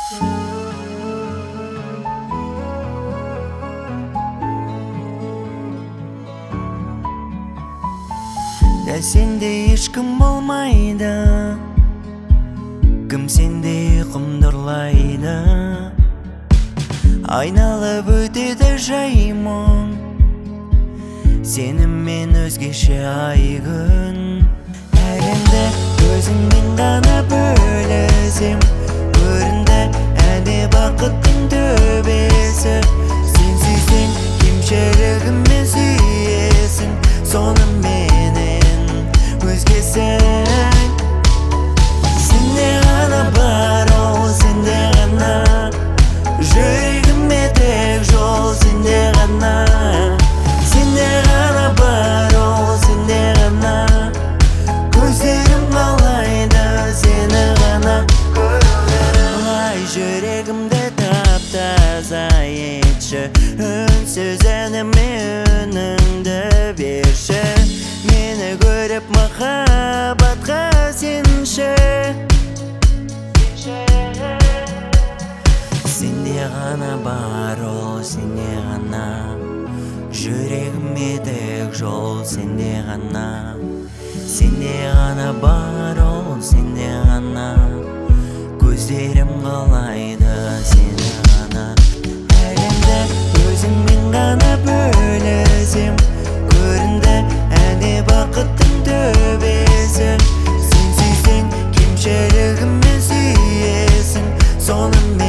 Дәл сендей ешкім болмайды, кім сендей құмдырлайды. Айналып өтеді жаймың, сеніммен өзгеше ай күн. Әлемді өзіңмен ғана бөлісем, көрінді әне бақыттың төбесі. Сен сүйсең кемшілігіммен сүйесің, соны менен өзгесің. Сенде ғана бар ол, сенде ғана, жүрегіме тек жол сенде ғана. Сенде ғана бар ол, сенде ғана, көздерім қалайды сені ғана көруді. Ай, жүрегімді тап-таза етші, үнсіз әніме үніңді берші. Мені көріп махаббатқа сенші. Сенде ғана бар ол, сенде ғана, жүрегіме тек жол сенде ғана. Сенде ғана бар ол, сенде ғана, көздерім қалайды сені ғана. Әлемді өзіңмен ғана бөлісем, көрінді әне бақыттың төбесі. Сен сүйсең кемшілігіммен сүйесің, соны